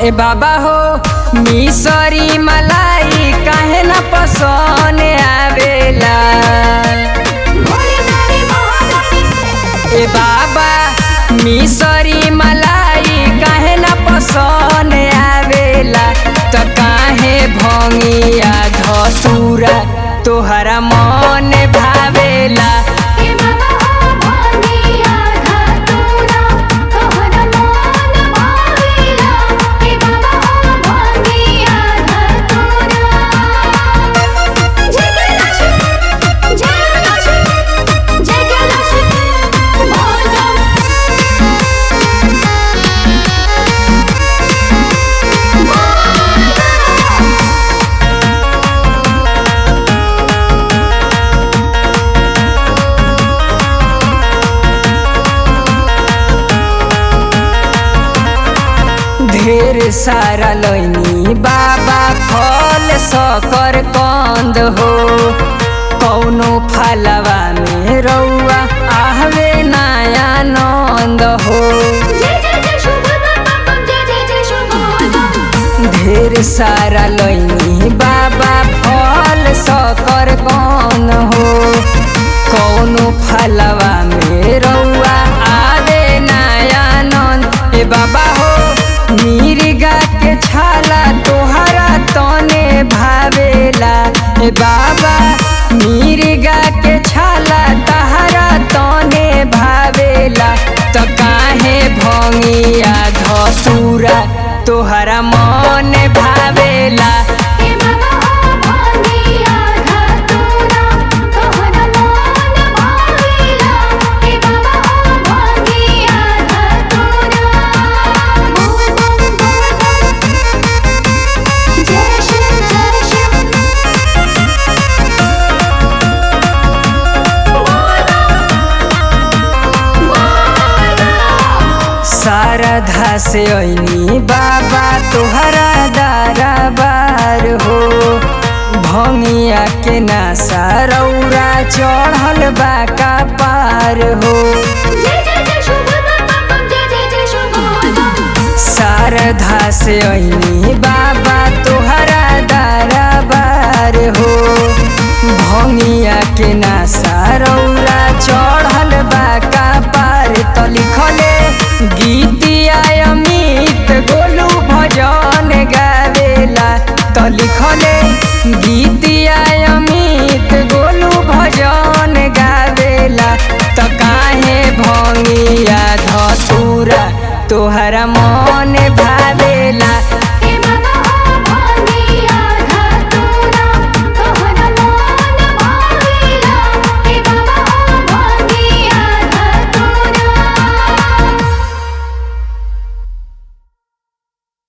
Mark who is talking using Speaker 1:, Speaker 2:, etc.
Speaker 1: ए बाबा हो मिसरी मलाई काहे न पसंद आवेला। ए बाबा मिसरी मलाई काहे न पसंद आवेला। त काहे भंगिया धतूरा तोहरा मन भावेला। ढेर सारा लैनी बाबा फल सकर कंद हो। कौनो फलवा में रउआ आहवे नया नंद हो। ढेर सारा लैनी बाबा फल सकर कंद हो। कौनो फलवा में रउआ आवे नया नंद। ए बाबा हो मिर्गा के छाला तोहरा तने भावेला। ए बाबा मिर्गा के छाला तहरा तने भावेला। त काहे भंगिया धतूरा तोहरा मन भावेला। शारदा से ऐनी बाबा तोहरा दरबार हो। भंगिया के नासा रौरा चढ़ल बा का पार हो। शारदा से ऐनी बाबा तोहरा दरबार हो। भंगिया के नासा रौरा चढ़ल बा का पार। त लिखले गीतिया अमित गोलू भजन गावेला। त लिखले गीतिया अमित गोलू भजन गावेला। त काहे भंगिया धतूरा तोहरा मन भावे।